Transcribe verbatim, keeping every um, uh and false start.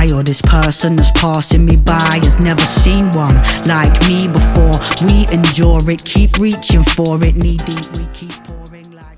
lie, or this person that's passing me by has never seen one like me before. We endure it, keep reaching for it, knee deep we keep